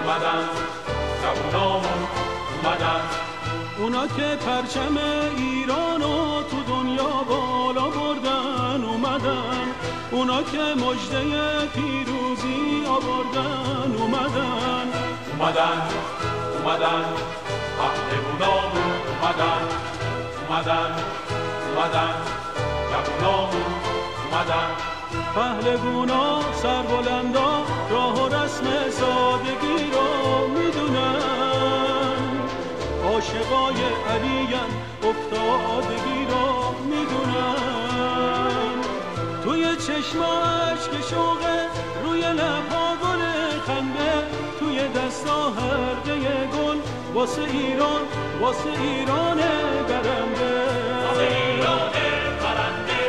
اومدن، جوونامون اومدن. اونا که پرچم ایرانو تو دنیا بالا بردن اومدن، اونا که مژده پیروزی آوردن اومدن. اومدن اومدن پهلوانامون اومدن، اومدن اومدن جوونامون اومدن. پهلوانا سربلندا راه و رسم سادگی رو میدونن، عاشقای علین افتادگی رو میدونن. توی چشما اشک شوقه، روی لبها گل خنده، توی دستا حلقه گل واسه ایران، واسه ایران برنده، واسه ایران برنده.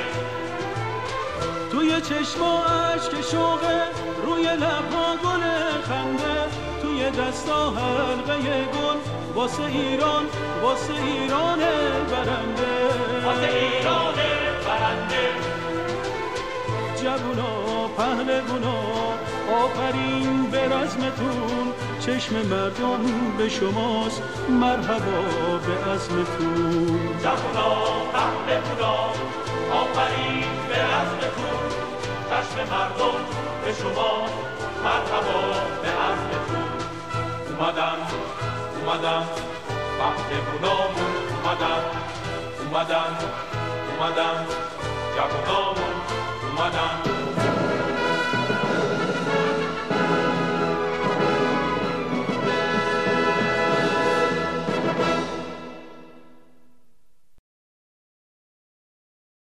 توی چشما اشک شوقه، روی لبها گل خنده، توی دستا حلقه گل واسه ایران، واسه ایران برنده، واسه ایران برنده. جوونا پهلوانا آفرین به رزمتون، چشم مردم به شماست مرحبا به عزمتون. جوونا پهلوانا آفرین به رزمتون، چشم مردم به شماست